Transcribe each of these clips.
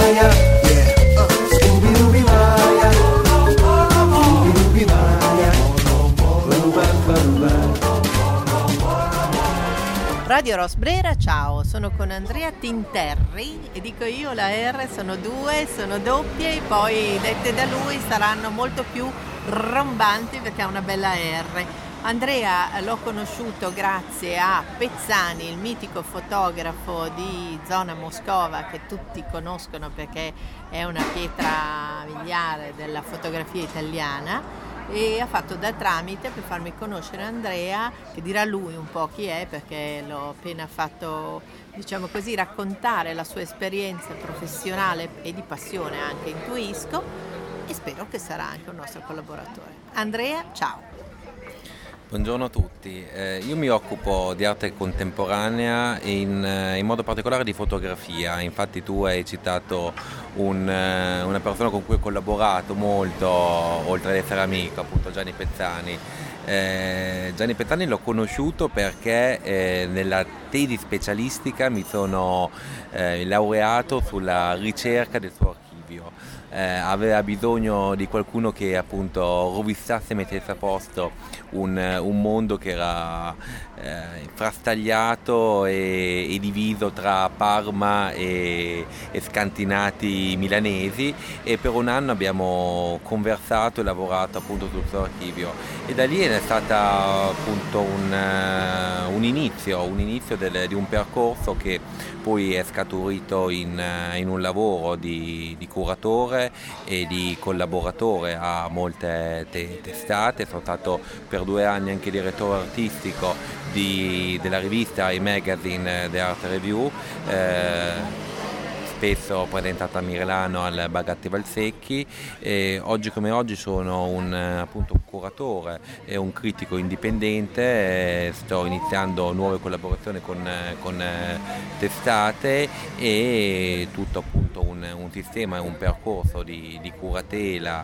Maya, yeah. Scooby-Dooby Maya, Scooby-Dooby Maya. Radio Rosbrera, ciao, sono con Andrea Tinterri e dico io la R sono due, sono doppie, poi dette da lui saranno molto più rombanti perché ha una bella R. Andrea l'ho conosciuto grazie a Pezzani, il mitico fotografo di zona Moscova che tutti conoscono perché è una pietra miliare della fotografia italiana, e ha fatto da tramite per farmi conoscere Andrea, che dirà lui un po' chi è perché l'ho appena fatto, diciamo così, raccontare la sua esperienza professionale e di passione anche, intuisco, e spero che sarà anche un nostro collaboratore. Andrea, ciao. Buongiorno a tutti, io mi occupo di arte contemporanea e in modo particolare di fotografia. Infatti tu hai citato una persona con cui ho collaborato molto, oltre ad essere amico, appunto Gianni Pezzani. Gianni Pezzani l'ho conosciuto perché nella tesi specialistica mi sono laureato sulla ricerca del suo archivio. Aveva bisogno di qualcuno che appunto rovissasse e mettesse a posto un mondo che era frastagliato e diviso tra Parma e scantinati milanesi, e per un anno abbiamo conversato e lavorato appunto sul suo archivio, e da lì è stata appunto un inizio di un percorso che poi è scaturito in un lavoro di curatore e di collaboratore a molte testate. Sono stato per 2 anni anche direttore artistico della rivista iMagazine The Art Review, spesso presentata a Milano al Bagatti Valsecchi, e oggi come oggi sono appunto un curatore e un critico indipendente. Sto iniziando nuove collaborazioni con testate e tutto appunto un sistema e un percorso di curatela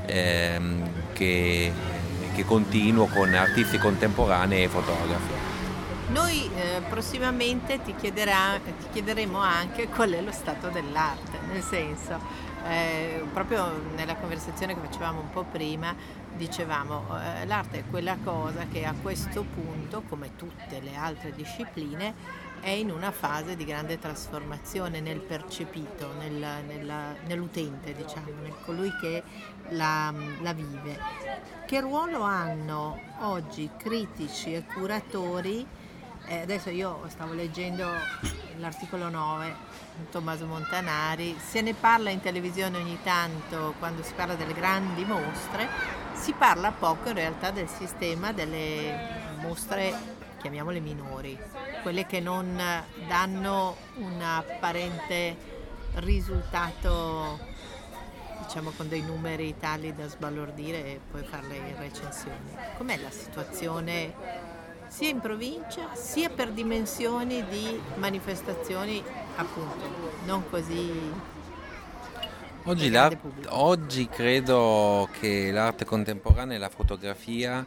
che continuo con artisti contemporanei e fotografi. Noi prossimamente ti chiederemo anche qual è lo stato dell'arte, nel senso, proprio nella conversazione che facevamo un po' prima, dicevamo l'arte è quella cosa che a questo punto, come tutte le altre discipline, è in una fase di grande trasformazione nel percepito, nell'utente, diciamo, nel colui che la vive. Che ruolo hanno oggi critici e curatori? Adesso io stavo leggendo l'articolo 9 di Tommaso Montanari, se ne parla in televisione ogni tanto quando si parla delle grandi mostre, si parla poco in realtà del sistema delle mostre, chiamiamole minori, quelle che non danno un apparente risultato, diciamo, con dei numeri tali da sbalordire e poi farle in recensioni. Com'è la situazione sia in provincia sia per dimensioni di manifestazioni appunto non così Oggi credo che l'arte contemporanea e la fotografia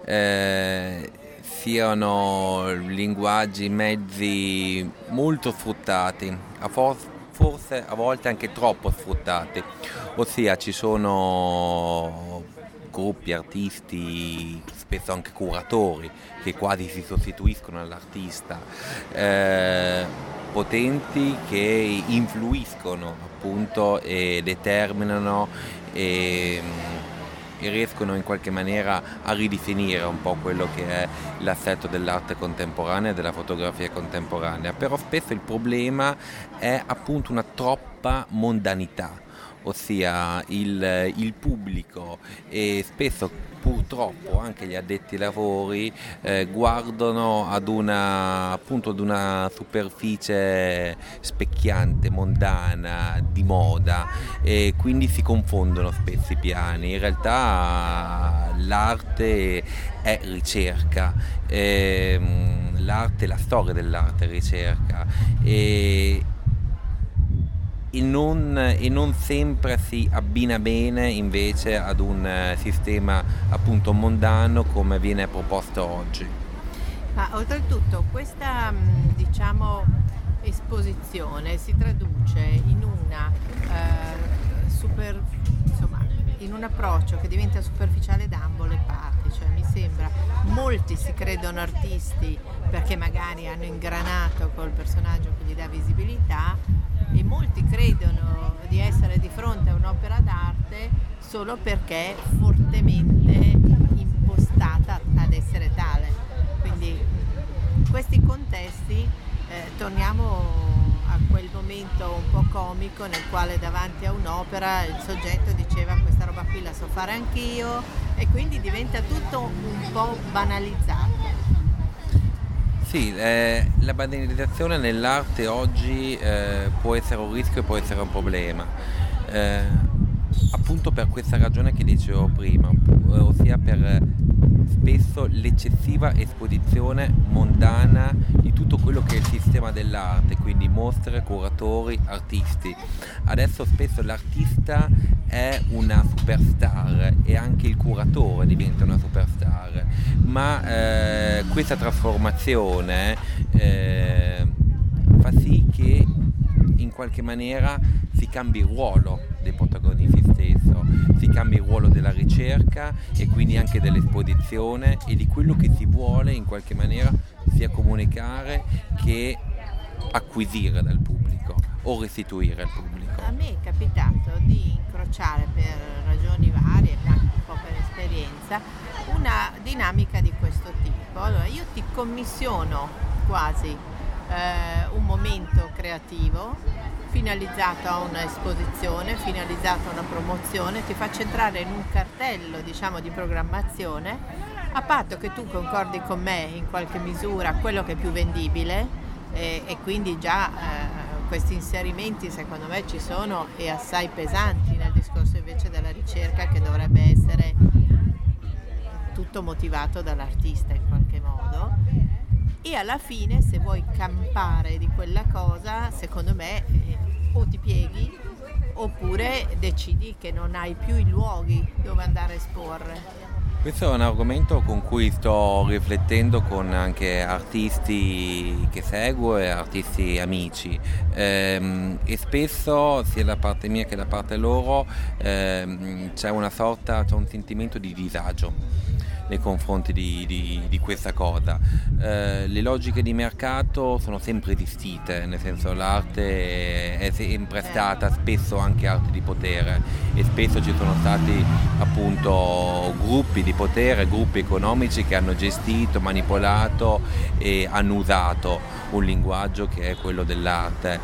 siano linguaggi, mezzi molto sfruttati, forse a volte anche troppo sfruttati, ossia ci sono gruppi, artisti, spesso anche curatori che quasi si sostituiscono all'artista, potenti, che influiscono appunto e determinano e riescono in qualche maniera a ridefinire un po' quello che è l'assetto dell'arte contemporanea e della fotografia contemporanea. Però spesso il problema è appunto una troppa mondanità, ossia il pubblico e spesso purtroppo anche gli addetti ai lavori guardano ad una superficie specchiante, mondana, di moda, e quindi si confondono spesso i piani. In realtà l'arte è ricerca, l'arte, la storia dell'arte è ricerca, e non sempre si abbina bene invece ad un sistema appunto mondano come viene proposto oggi. Ma oltretutto questa diciamo esposizione si traduce in una in un approccio che diventa superficiale da ambo le parti, cioè mi sembra molti si credono artisti perché magari hanno ingranato col personaggio che gli dà visibilità, e molti credono di essere di fronte a un'opera d'arte solo perché è fortemente impostata ad essere tale. Quindi in questi contesti torniamo a quel momento un po' comico nel quale davanti a un'opera il soggetto diceva questa roba qui la so fare anch'io, e quindi diventa tutto un po' banalizzato. Sì, la banalizzazione nell'arte oggi può essere un rischio e può essere un problema, appunto per questa ragione che dicevo prima, ossia per spesso l'eccessiva esposizione mondana di tutto quello che è il sistema dell'arte, quindi mostre, curatori, artisti. Adesso spesso l'artista è una superstar e anche il curatore diventa una superstar, ma questa trasformazione fa sì che in qualche maniera si cambi il ruolo dei protagonisti stesso, si cambia il ruolo della ricerca e quindi anche dell'esposizione e di quello che si vuole in qualche maniera sia comunicare che acquisire dal pubblico o restituire al pubblico. A me è capitato di incrociare per ragioni varie, anche un po' per esperienza, una dinamica di questo tipo. Allora, io ti commissiono quasi un momento creativo finalizzato a un'esposizione, finalizzato a una promozione, ti faccio entrare in un cartello, diciamo, di programmazione, a patto che tu concordi con me in qualche misura quello che è più vendibile, e quindi già questi inserimenti secondo me ci sono e assai pesanti nel discorso invece della ricerca, che dovrebbe essere tutto motivato dall'artista in qualche modo. E alla fine, se vuoi campare di quella cosa, secondo me o ti pieghi oppure decidi che non hai più i luoghi dove andare a esporre. Questo è un argomento con cui sto riflettendo con anche artisti che seguo e artisti amici, e spesso sia da parte mia che da parte loro c'è un sentimento di disagio nei confronti di questa cosa. Le logiche di mercato sono sempre esistite, nel senso l'arte è sempre stata spesso anche arte di potere, e spesso ci sono stati appunto gruppi di potere, gruppi economici che hanno gestito, manipolato e hanno usato un linguaggio che è quello dell'arte.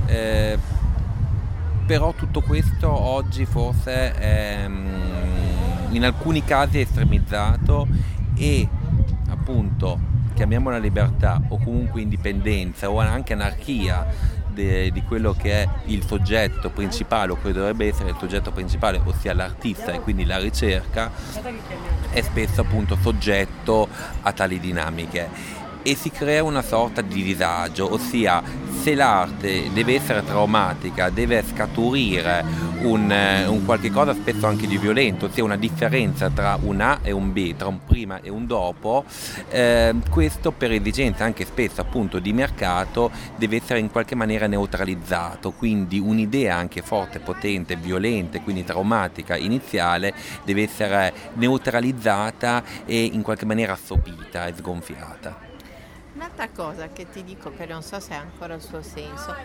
Però tutto questo oggi forse è in alcuni casi è estremizzato, e appunto chiamiamola libertà o comunque indipendenza o anche anarchia di quello che è il soggetto principale, o quello che dovrebbe essere il soggetto principale, ossia l'artista e quindi la ricerca, è spesso appunto soggetto a tali dinamiche. E si crea una sorta di disagio, ossia se l'arte deve essere traumatica, deve scaturire un qualche cosa spesso anche di violento, ossia una differenza tra un A e un B, tra un prima e un dopo, questo per esigenze anche spesso appunto di mercato deve essere in qualche maniera neutralizzato, quindi un'idea anche forte, potente, violenta, quindi traumatica iniziale deve essere neutralizzata e in qualche maniera assopita e sgonfiata. Un'altra cosa che ti dico, che non so se ha ancora il suo senso,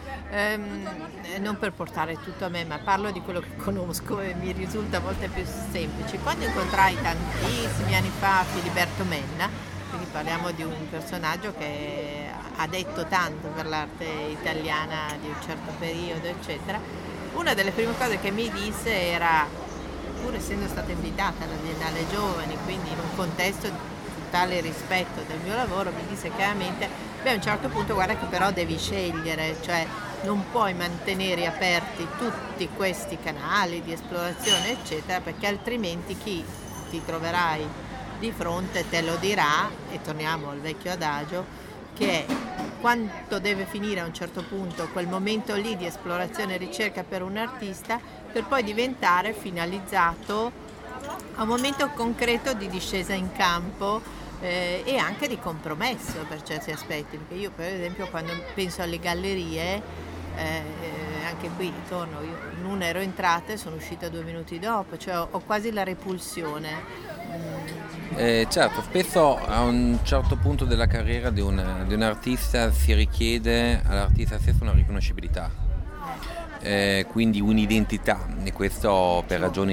non per portare tutto a me, ma parlo di quello che conosco e mi risulta a volte più semplice. Quando incontrai tantissimi anni fa Filiberto Menna, quindi parliamo di un personaggio che ha detto tanto per l'arte italiana di un certo periodo, eccetera, una delle prime cose che mi disse era, pur essendo stata invitata alla Biennale Giovani, quindi in un contesto tale rispetto del mio lavoro, mi disse chiaramente: beh, a un certo punto guarda che però devi scegliere, cioè non puoi mantenere aperti tutti questi canali di esplorazione eccetera, perché altrimenti chi ti troverai di fronte te lo dirà, e torniamo al vecchio adagio, che è quanto deve finire a un certo punto quel momento lì di esplorazione e ricerca per un artista, per poi diventare finalizzato a un momento concreto di discesa in campo e anche di compromesso per certi aspetti, perché io per esempio quando penso alle gallerie, anche qui torno, io in una ero entrata e sono uscita 2 minuti dopo, cioè ho quasi la repulsione. Certo, spesso a un certo punto della carriera di un artista si richiede all'artista stesso una riconoscibilità, quindi un'identità, e questo per ragioni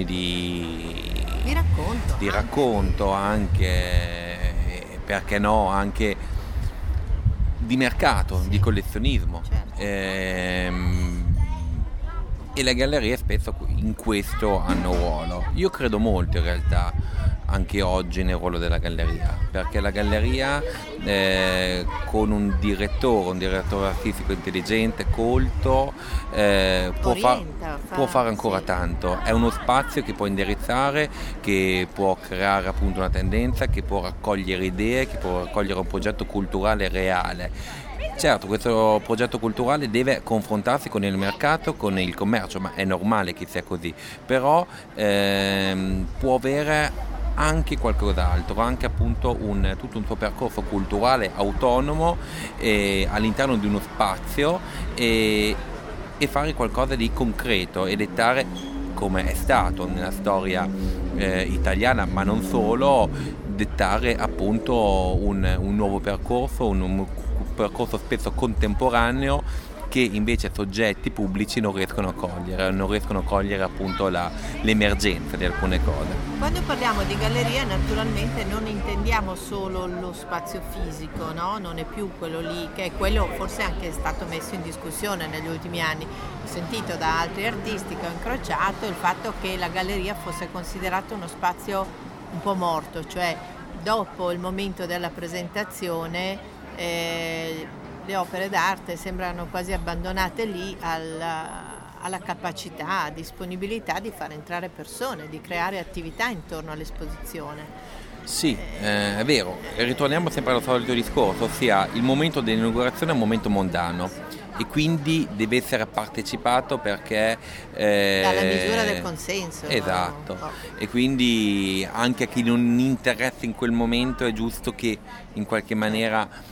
di racconto anche, perché no, anche di mercato, di collezionismo. Certo. E le gallerie spesso in questo hanno un ruolo. Io credo molto in realtà anche oggi nel ruolo della galleria, perché la galleria con un direttore artistico intelligente, colto, può fare ancora tanto. È uno spazio che può indirizzare, che può creare appunto una tendenza, che può raccogliere idee, che può raccogliere un progetto culturale reale. Certo, questo progetto culturale deve confrontarsi con il mercato, con il commercio, ma è normale che sia così, però può avere anche qualcos'altro, anche appunto tutto un suo percorso culturale autonomo all'interno di uno spazio e fare qualcosa di concreto e dettare, come è stato nella storia italiana, ma non solo, dettare appunto un nuovo percorso, un percorso spesso contemporaneo che invece soggetti pubblici non riescono a cogliere appunto l'emergenza di alcune cose. Quando parliamo di galleria naturalmente non intendiamo solo lo spazio fisico, no? Non è più quello lì, che è quello forse anche è stato messo in discussione negli ultimi anni. Ho sentito da altri artisti che ho incrociato il fatto che la galleria fosse considerata uno spazio un po' morto, cioè dopo il momento della presentazione le opere d'arte sembrano quasi abbandonate lì alla capacità, disponibilità di far entrare persone, di creare attività intorno all'esposizione. Sì, è vero, ritorniamo sempre al solito discorso, ossia il momento dell'inaugurazione è un momento mondano e quindi deve essere partecipato perché dalla misura del consenso. Esatto, no? E quindi anche a chi non interessa in quel momento è giusto che in qualche maniera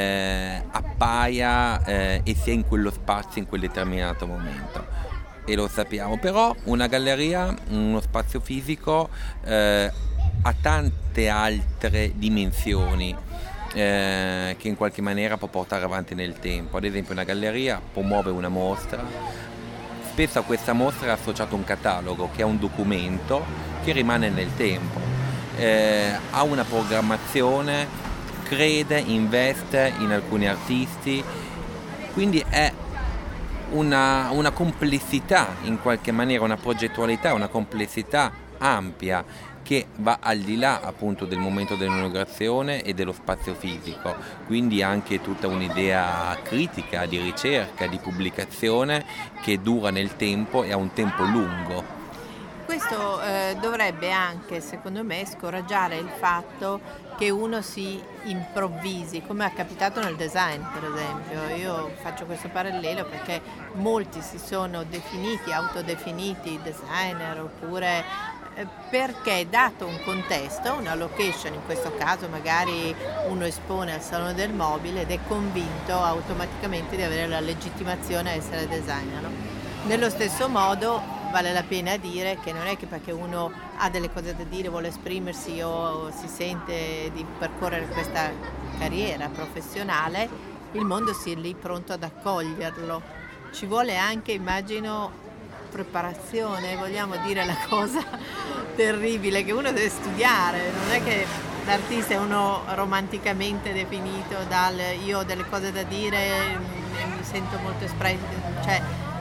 appaia e sia in quello spazio in quel determinato momento, e lo sappiamo. Però una galleria, uno spazio fisico ha tante altre dimensioni che in qualche maniera può portare avanti nel tempo. Ad esempio una galleria promuove una mostra, spesso a questa mostra è associato un catalogo che è un documento che rimane nel tempo, ha una programmazione, crede, investe in alcuni artisti, quindi è una complessità in qualche maniera, una progettualità, una complessità ampia che va al di là appunto del momento dell'inaugurazione e dello spazio fisico, quindi anche tutta un'idea critica, di ricerca, di pubblicazione che dura nel tempo e ha un tempo lungo. Questo dovrebbe anche, secondo me, scoraggiare il fatto che uno si improvvisi, come è capitato nel design, per esempio. Io faccio questo parallelo perché molti si sono autodefiniti designer, oppure perché dato un contesto, una location, in questo caso magari uno espone al Salone del Mobile ed è convinto automaticamente di avere la legittimazione a essere designer, no? Nello stesso modo vale la pena dire che non è che perché uno ha delle cose da dire, vuole esprimersi o si sente di percorrere questa carriera professionale, il mondo sia lì pronto ad accoglierlo. Ci vuole anche, immagino, preparazione, vogliamo dire la cosa terribile, che uno deve studiare, non è che l'artista è uno romanticamente definito dal io ho delle cose da dire e mi sento molto espresso, cioè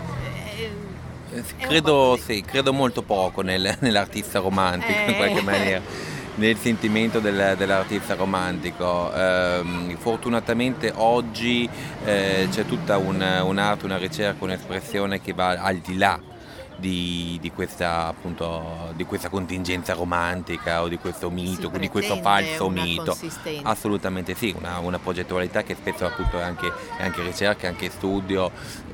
credo molto poco nell'artista romantico in qualche maniera, nel sentimento dell'artista romantico. Fortunatamente oggi c'è tutta un'arte, una ricerca, un'espressione che va al di là di questa, appunto, di questa contingenza romantica o di questo mito, di questo pretende falso una mito. consistenza. Assolutamente sì, una progettualità che spesso appunto è anche ricerca, anche studio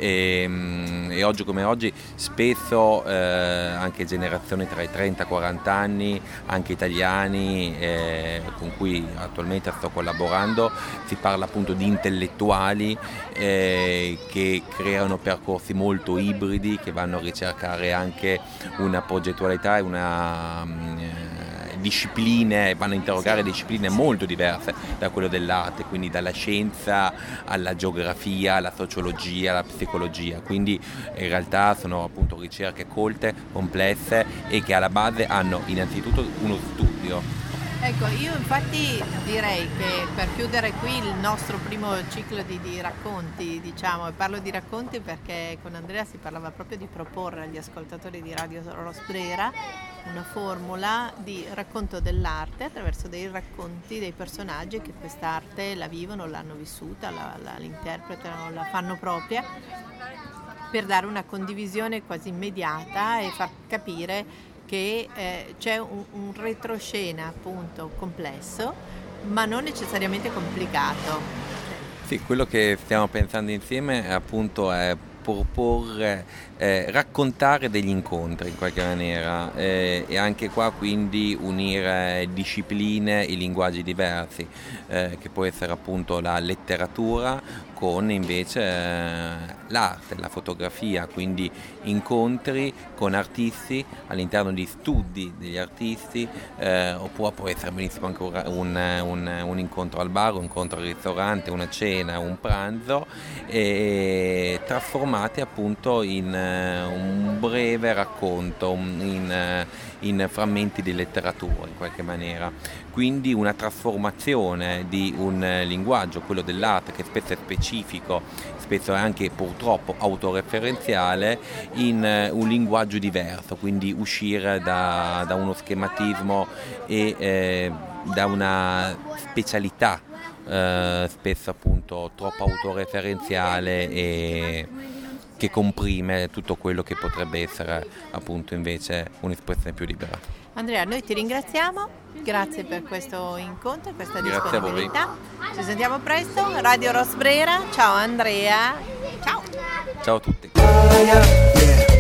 e oggi come oggi spesso anche generazioni tra i 30 e 40 anni, anche italiani con cui attualmente sto collaborando, si parla appunto di intellettuali che creano percorsi molto ibridi, che vanno a ricercare anche una progettualità e una discipline, vanno a interrogare discipline molto diverse da quello dell'arte, quindi dalla scienza alla geografia, alla sociologia, alla psicologia, quindi in realtà sono appunto ricerche colte, complesse e che alla base hanno innanzitutto uno studio. Ecco, io infatti direi che per chiudere qui il nostro primo ciclo di racconti, diciamo, e parlo di racconti perché con Andrea si parlava proprio di proporre agli ascoltatori di Radio Rosbrera una formula di racconto dell'arte attraverso dei racconti dei personaggi che quest'arte la vivono, l'hanno vissuta, l'interpretano, la fanno propria, per dare una condivisione quasi immediata e far capire che c'è un retroscena appunto complesso, ma non necessariamente complicato. Sì, quello che stiamo pensando insieme appunto è proporre, raccontare degli incontri in qualche maniera e anche qua quindi unire discipline e linguaggi diversi, che può essere appunto la letteratura con invece l'arte, la fotografia, quindi incontri con artisti all'interno di studi degli artisti, oppure può essere benissimo anche un incontro al bar, un incontro al ristorante, una cena, un pranzo, e trasformate appunto in un breve racconto, in frammenti di letteratura in qualche maniera. Quindi una trasformazione di un linguaggio, quello dell'arte, che spesso è specifico, spesso è anche purtroppo autoreferenziale, in un linguaggio diverso, quindi uscire da uno schematismo e da una specialità spesso appunto troppo autoreferenziale e che comprime tutto quello che potrebbe essere appunto invece un'espressione più libera. Andrea, noi ti ringraziamo, grazie per questo incontro e questa Grazie disponibilità. Ci sentiamo presto, Radio Rosbrera, ciao Andrea, ciao! Ciao a tutti. Yeah.